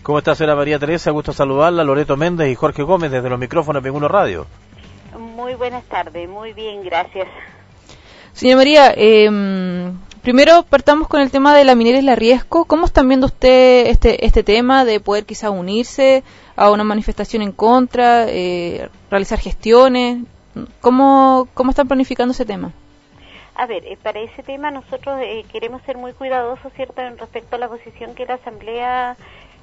¿Cómo está, señora María Teresa? Gusto saludarla. Loreto Méndez y Jorge Gómez desde los micrófonos de Pinguno Radio. Muy buenas tardes, muy bien, gracias. Señora María, primero partamos con el tema de la minera Isla Riesco. ¿Cómo están viendo usted este tema de poder quizá unirse a una manifestación en contra, realizar gestiones? ¿Cómo están planificando ese tema? A ver, para ese tema nosotros queremos ser muy cuidadosos, ¿cierto?, en respecto a la posición que la Asamblea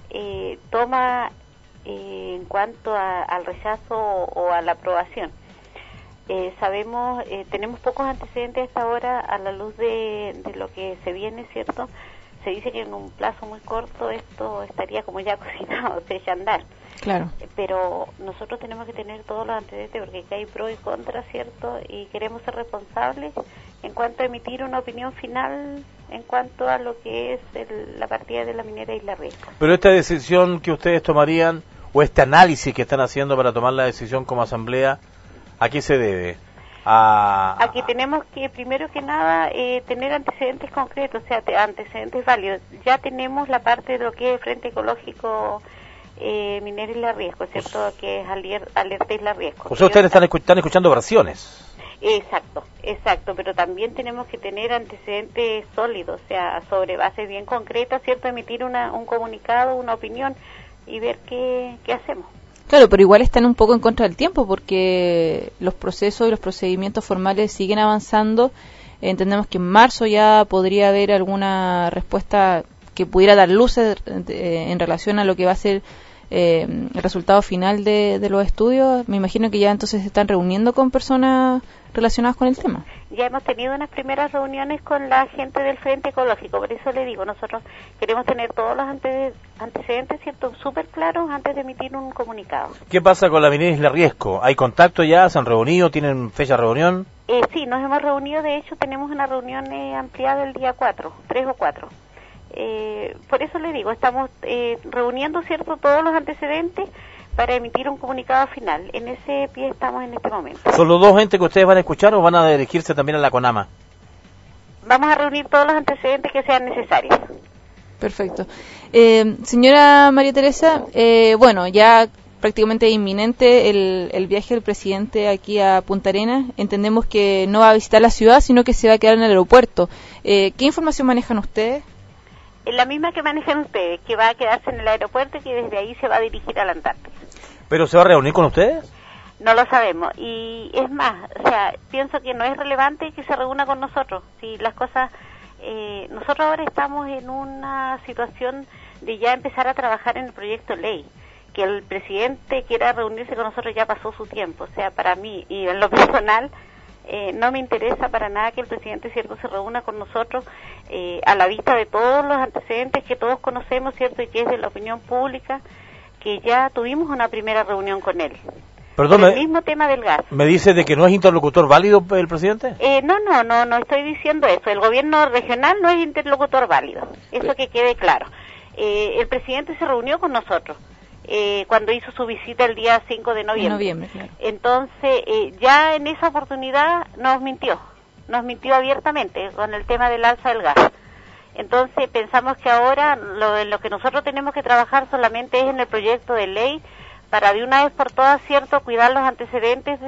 toma en cuanto al rechazo o a la aprobación. Sabemos, tenemos pocos antecedentes hasta ahora a la luz de lo que se viene, ¿cierto? Se dice que en un plazo muy corto esto estaría como ya cocinado, se echa a andar. Claro. Pero nosotros tenemos que tener todos los antecedentes porque aquí hay pro y contra, ¿cierto? Y queremos ser responsables en cuanto a emitir una opinión final en cuanto a lo que es la partida de la minera Isla Riesco. Pero esta decisión que ustedes tomarían, o este análisis que están haciendo para tomar la decisión como asamblea, ¿a qué se debe? A que tenemos que, primero que nada, tener antecedentes concretos, o sea, antecedentes válidos. Ya tenemos la parte de lo que es el Frente Ecológico Minera Isla Riesco, ¿cierto? Que es Alerta Isla Riesco. O sea, ustedes están escuchando versiones. Exacto, pero también tenemos que tener antecedentes sólidos, o sea, sobre bases bien concretas, ¿cierto? Emitir un comunicado, una opinión y ver qué hacemos. Claro, pero igual están un poco en contra del tiempo porque los procesos y los procedimientos formales siguen avanzando. Entendemos que en marzo ya podría haber alguna respuesta que pudiera dar luces en relación a lo que va a ser el resultado final de los estudios. Me imagino que ya entonces se están reuniendo con personas relacionadas con el tema. Ya hemos tenido unas primeras reuniones con la gente del Frente Ecológico, por eso le digo, nosotros queremos tener todos los antecedentes, ¿cierto?, súper claros antes de emitir un comunicado. ¿Qué pasa con la minera Isla Riesco? ¿Hay contacto ya? ¿Se han reunido? ¿Tienen fecha de reunión? Sí, nos hemos reunido, de hecho tenemos una reunión ampliada el día 3 o 4. Por eso le digo, estamos reuniendo, ¿cierto?, todos los antecedentes para emitir un comunicado final. En ese pie estamos en este momento. ¿Son los dos entes que ustedes van a escuchar o van a dirigirse también a la CONAMA? Vamos a reunir todos los antecedentes que sean necesarios. Perfecto. Señora María Teresa, bueno, ya prácticamente inminente el viaje del presidente aquí a Punta Arenas. Entendemos que no va a visitar la ciudad, sino que se va a quedar en el aeropuerto. ¿Qué información manejan ustedes? La misma que manejan ustedes, que va a quedarse en el aeropuerto y que desde ahí se va a dirigir a la Antártida. ¿Pero se va a reunir con ustedes? No lo sabemos, y es más, o sea, pienso que no es relevante que se reúna con nosotros. Si las cosas, nosotros ahora estamos en una situación de ya empezar a trabajar en el proyecto de ley. Que el presidente quiera reunirse con nosotros ya pasó su tiempo, o sea, para mí y en lo personal no me interesa para nada que el presidente, ¿cierto?, se reúna con nosotros a la vista de todos los antecedentes que todos conocemos, ¿cierto?, y que es de la opinión pública, que ya tuvimos una primera reunión con él. Perdón, el mismo tema del gas. ¿Me dice de que no es interlocutor válido el presidente? No estoy diciendo eso. El gobierno regional no es interlocutor válido. Eso que quede claro. El presidente se reunió con nosotros cuando hizo su visita el día 5 de noviembre. Claro. Entonces, ya en esa oportunidad nos mintió abiertamente con el tema del alza del gas. Entonces, pensamos que ahora lo que nosotros tenemos que trabajar solamente es en el proyecto de ley para de una vez por todas, ¿cierto?, cuidar los antecedentes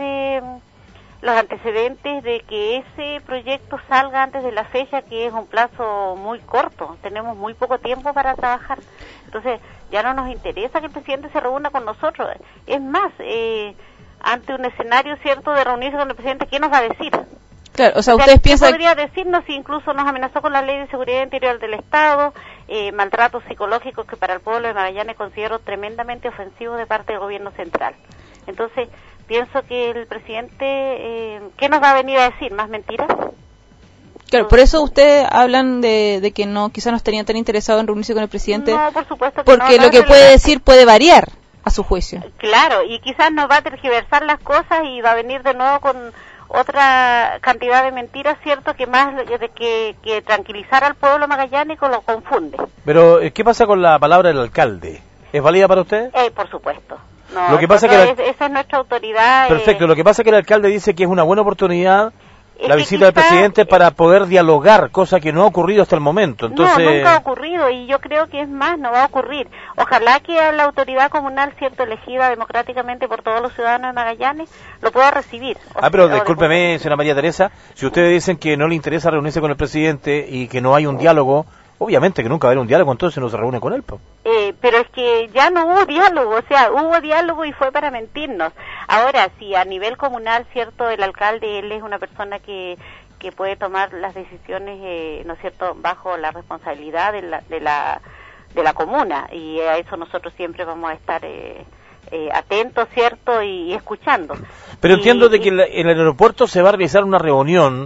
de que ese proyecto salga antes de la fecha, que es un plazo muy corto. Tenemos muy poco tiempo para trabajar. Entonces, ya no nos interesa que el presidente se reúna con nosotros. Es más, ante un escenario, ¿cierto?, de reunirse con el presidente, ¿qué nos va a decir? Claro, o sea, ustedes piensan... ¿Qué podría decirnos si incluso nos amenazó con la Ley de Seguridad Interior del Estado, maltratos psicológicos que para el pueblo de Magallanes considero tremendamente ofensivos de parte del gobierno central? Entonces, pienso que el presidente, ¿qué nos va a venir a decir? ¿Más mentiras? Claro, por eso ustedes hablan de que no, quizás no estarían tan interesados en reunirse con el presidente. No, por supuesto que porque no, lo que puede decir puede variar a su juicio. Claro, y quizás nos va a tergiversar las cosas y va a venir de nuevo con otra cantidad de mentiras, ¿cierto?, que más de que tranquilizar al pueblo magallánico lo confunde. Pero, ¿qué pasa con la palabra del alcalde? ¿Es válida para usted? Por supuesto. No, lo que pasa esa es nuestra autoridad. Perfecto, lo que pasa es que el alcalde dice que es una buena oportunidad la visita del presidente para poder dialogar, cosa que no ha ocurrido hasta el momento. Entonces... No, nunca ha ocurrido, y yo creo que es más, no va a ocurrir. Ojalá que la autoridad comunal, cierto, elegida democráticamente por todos los ciudadanos de Magallanes, lo pueda recibir. Pero discúlpeme, señora María Teresa, si ustedes dicen que no le interesa reunirse con el presidente y que no hay un diálogo, obviamente que nunca va a haber un diálogo, entonces no se reúne con él, pero es que ya no hubo diálogo, o sea, hubo diálogo y fue para mentirnos. Ahora, si a nivel comunal, cierto, el alcalde, él es una persona que puede tomar las decisiones, ¿no es cierto?, bajo la responsabilidad de la comuna, y a eso nosotros siempre vamos a estar atentos, cierto, y escuchando. Pero entiendo de que en el aeropuerto se va a realizar una reunión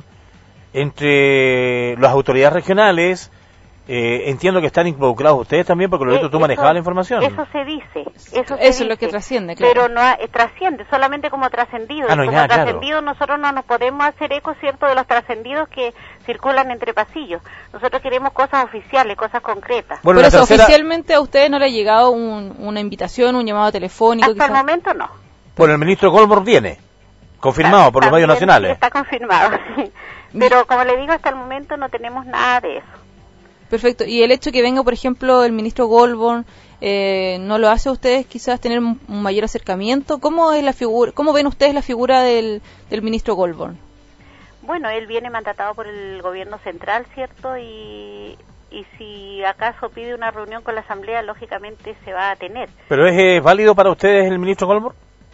entre las autoridades regionales. Entiendo que están involucrados ustedes también, porque lo tú manejabas la información. Eso se dice. Eso es lo que trasciende, claro. Pero no trasciende, solamente como trascendido. No hay como nada, trascendido, claro. Nosotros no nos podemos hacer eco, cierto, de los trascendidos que circulan entre pasillos. Nosotros queremos cosas oficiales, cosas concretas. Bueno, por eso, oficialmente a ustedes no le ha llegado una invitación, un llamado telefónico. Hasta el momento no. Bueno, el ministro Goldberg viene, confirmado por los medios nacionales. Está confirmado, sí. Pero como le digo, hasta el momento no tenemos nada de eso. Perfecto. Y el hecho que venga, por ejemplo, el ministro Goldberg, ¿no lo hace a ustedes quizás tener un mayor acercamiento? ¿Cómo es la figura? ¿Cómo ven ustedes la figura del ministro Goldberg? Bueno, él viene mandatado por el gobierno central, ¿cierto? Y si acaso pide una reunión con la Asamblea, lógicamente se va a tener. ¿Pero es válido para ustedes el ministro Goldberg?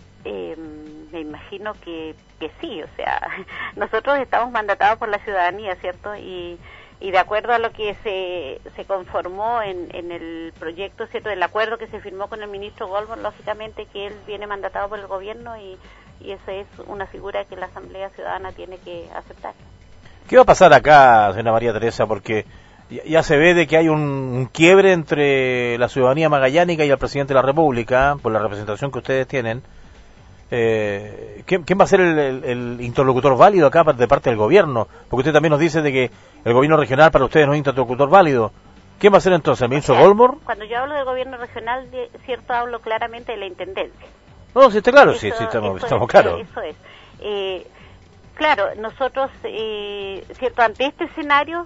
Me imagino que sí, o sea, nosotros estamos mandatados por la ciudadanía, ¿cierto? Y de acuerdo a lo que se conformó en el proyecto, ¿cierto?, del acuerdo que se firmó con el ministro Goldberg, lógicamente que él viene mandatado por el gobierno y esa es una figura que la Asamblea Ciudadana tiene que aceptar. ¿Qué va a pasar acá, señora María Teresa? Porque ya se ve de que hay un quiebre entre la ciudadanía magallánica y el presidente de la República, por la representación que ustedes tienen. ¿Quién va a ser el interlocutor válido acá de parte del gobierno? Porque usted también nos dice de que el gobierno regional para ustedes no es interlocutor válido. ¿Quién va a ser entonces? ¿El ministro Goldberg? Cuando yo hablo del gobierno regional, cierto, hablo claramente de la intendencia. No, sí está claro, sí, estamos claros. Eso es. Claro, nosotros, cierto, ante este escenario,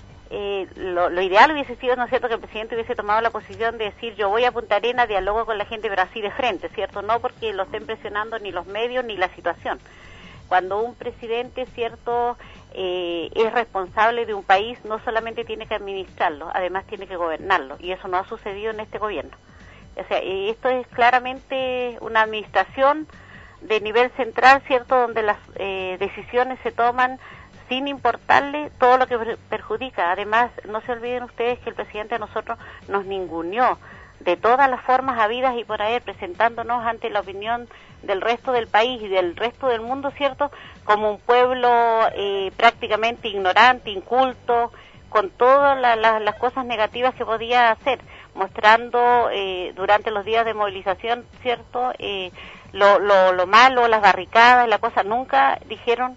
lo ideal hubiese sido, ¿no es cierto?, que el presidente hubiese tomado la posición de decir yo voy a Punta Arenas, dialogo con la gente, pero así de frente, ¿cierto? No porque lo estén presionando ni los medios ni la situación. Cuando un presidente, ¿cierto?, es responsable de un país, no solamente tiene que administrarlo, además tiene que gobernarlo, y eso no ha sucedido en este gobierno. O sea, esto es claramente una administración de nivel central, ¿cierto?, donde las decisiones se toman sin importarle todo lo que perjudica. Además, no se olviden ustedes que el presidente a nosotros nos ninguneó de todas las formas habidas y por haber, presentándonos ante la opinión del resto del país y del resto del mundo, ¿cierto?, como un pueblo prácticamente ignorante, inculto, con todas las cosas negativas que podía hacer, mostrando durante los días de movilización, ¿cierto?, lo malo, las barricadas, la cosa. Nunca dijeron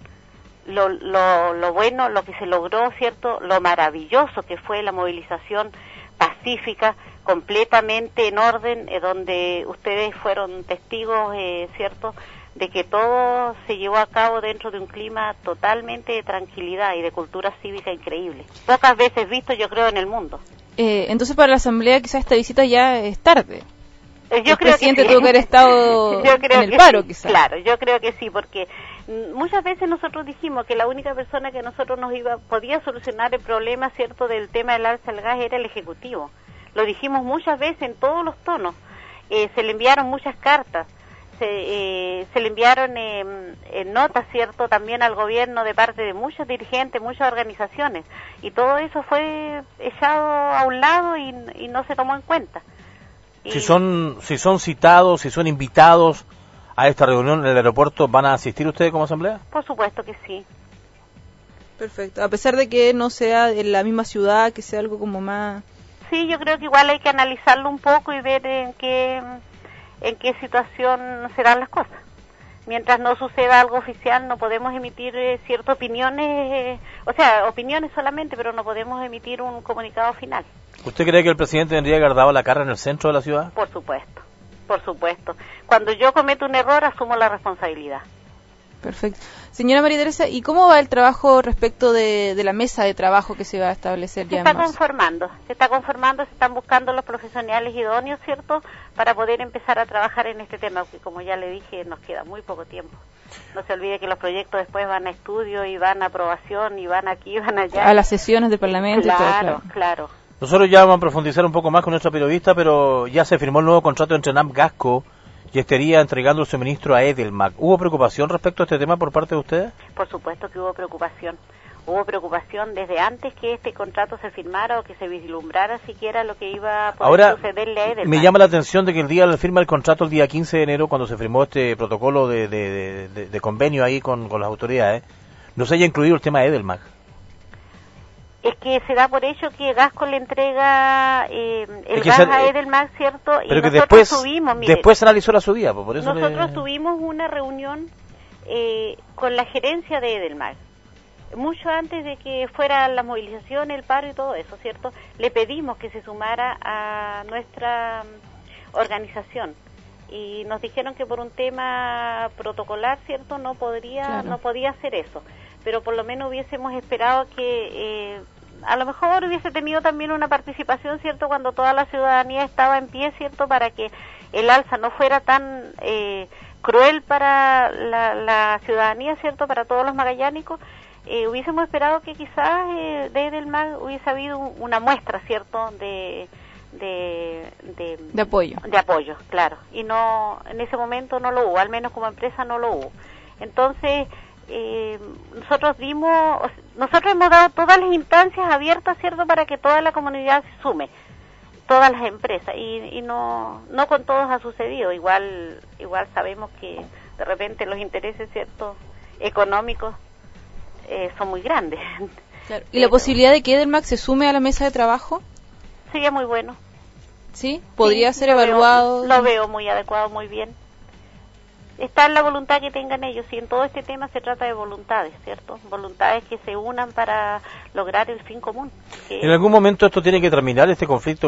lo bueno, lo que se logró, ¿cierto?, lo maravilloso que fue la movilización pacífica, completamente en orden, donde ustedes fueron testigos, ¿cierto?, de que todo se llevó a cabo dentro de un clima totalmente de tranquilidad y de cultura cívica increíble. Pocas veces visto, yo creo, en el mundo. Entonces, para la Asamblea quizás esta visita ya es tarde. El presidente tuvo que haber estado en el paro, sí, quizás. Claro, yo creo que sí, porque muchas veces nosotros dijimos que la única persona que nosotros podía solucionar el problema, ¿cierto?, del tema del alza del gas era el Ejecutivo. Lo dijimos muchas veces en todos los tonos. Se le enviaron muchas cartas, se le enviaron notas, ¿cierto?, también al gobierno de parte de muchos dirigentes, muchas organizaciones, y todo eso fue echado a un lado y no se tomó en cuenta. Si son citados, si son invitados a esta reunión en el aeropuerto, ¿van a asistir ustedes como asamblea? Por supuesto que sí. Perfecto. A pesar de que no sea en la misma ciudad, que sea algo como más... Sí, yo creo que igual hay que analizarlo un poco y ver en qué situación serán las cosas. Mientras no suceda algo oficial, no podemos emitir ciertas opiniones, opiniones solamente, pero no podemos emitir un comunicado final. ¿Usted cree que el presidente tendría que haber dado la cara en el centro de la ciudad? Por supuesto, por supuesto. Cuando yo cometo un error, asumo la responsabilidad. Perfecto. Señora María Teresa, ¿y cómo va el trabajo respecto de la mesa de trabajo que se va a establecer ya en marzo? Se está conformando, se están buscando los profesionales idóneos, ¿cierto?, para poder empezar a trabajar en este tema, que como ya le dije, nos queda muy poco tiempo. No se olvide que los proyectos después van a estudio y van a aprobación y van aquí y van allá. A las sesiones del Parlamento claro, y todo, claro. Claro. Nosotros ya vamos a profundizar un poco más con nuestra periodista, pero ya se firmó el nuevo contrato entre NAP Gasco y estaría entregando el suministro a Edelmac. ¿Hubo preocupación respecto a este tema por parte de ustedes? Por supuesto que hubo preocupación. Hubo preocupación desde antes que este contrato se firmara o que se vislumbrara siquiera lo que iba a poder sucederle a Edelmac. Me llama la atención de que el día de firma del contrato, el día 15 de enero, cuando se firmó este protocolo de convenio ahí con las autoridades, no se haya incluido el tema de Edelmac. Es que se da por hecho que Gasco le entrega el gas a Edelmac, ¿cierto? Pero y que nosotros después se analizó la subida, por eso nosotros tuvimos una reunión con la gerencia de Edelmac, mucho antes de que fuera la movilización, el paro y todo eso, ¿cierto? Le pedimos que se sumara a nuestra organización y nos dijeron que por un tema protocolar, ¿cierto?, no podía hacer eso, pero por lo menos hubiésemos esperado que a lo mejor hubiese tenido también una participación, ¿cierto?, cuando toda la ciudadanía estaba en pie, ¿cierto?, para que el alza no fuera tan cruel para la ciudadanía, ¿cierto?, para todos los magallánicos. Hubiésemos esperado que quizás de Edelmac hubiese habido una muestra, ¿cierto?, de apoyo. De apoyo, claro. Y no, en ese momento no lo hubo, al menos como empresa no lo hubo. Entonces, nosotros hemos dado todas las instancias abiertas, ¿cierto?, para que toda la comunidad se sume, todas las empresas, y no con todos ha sucedido. Igual sabemos que de repente los intereses, ¿cierto?, económicos son muy grandes. Claro. ¿Y la posibilidad de que Edelmac se sume a la mesa de trabajo? Sería muy bueno. ¿Sí? ¿Podría ser evaluado? Lo veo muy adecuado, muy bien. Está en la voluntad que tengan ellos, y en todo este tema se trata de voluntades, ¿cierto? Voluntades que se unan para lograr el fin común. ¿En algún momento esto tiene que terminar, este conflicto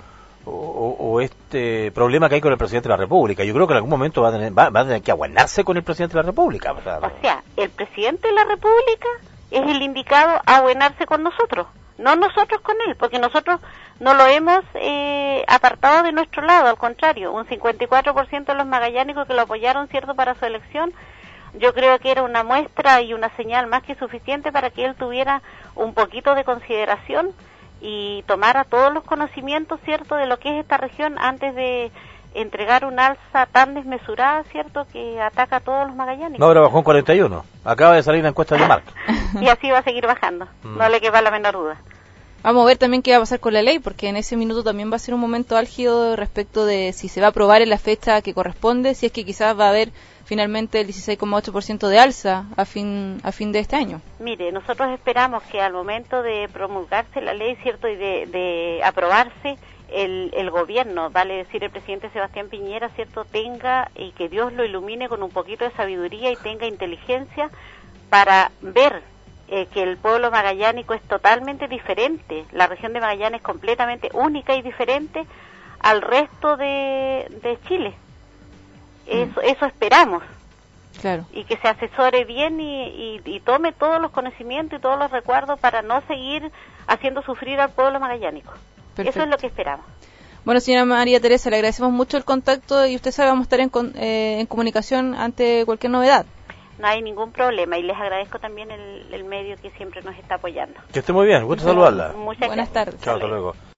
o este problema que hay con el presidente de la República? Yo creo que en algún momento va a tener que aguanarse con el presidente de la República. O sea, el presidente de la República es el indicado a abuenarse con nosotros, no nosotros con él, porque nosotros no lo hemos apartado de nuestro lado, al contrario, un 54% de los magallánicos que lo apoyaron, ¿cierto?, para su elección, yo creo que era una muestra y una señal más que suficiente para que él tuviera un poquito de consideración y tomara todos los conocimientos, ¿cierto?, de lo que es esta región antes de entregar un alza tan desmesurada, ¿cierto?, que ataca a todos los magallánicos. No, ahora bajó en 41, acaba de salir la encuesta de Marca. Y así va a seguir bajando, no le quepa la menor duda. Vamos a ver también qué va a pasar con la ley, porque en ese minuto también va a ser un momento álgido respecto de si se va a aprobar en la fecha que corresponde, si es que quizás va a haber finalmente el 16,8% de alza a fin de este año. Mire, nosotros esperamos que al momento de promulgarse la ley, ¿cierto?, y de aprobarse, el gobierno, vale decir el presidente Sebastián Piñera, ¿cierto?, tenga, y que Dios lo ilumine con un poquito de sabiduría y tenga inteligencia para ver que el pueblo magallánico es totalmente diferente, la región de Magallanes es completamente única y diferente al resto de Chile. Eso esperamos. Claro. Y que se asesore bien y tome todos los conocimientos y todos los recuerdos para no seguir haciendo sufrir al pueblo magallánico. Perfecto. Eso es lo que esperamos. Bueno, señora María Teresa, le agradecemos mucho el contacto y usted sabe, vamos a estar en comunicación ante cualquier novedad. No hay ningún problema y les agradezco también el medio que siempre nos está apoyando. Que esté muy bien, gusto saludarla. Muchas Buenas tardes. Chao, hasta luego.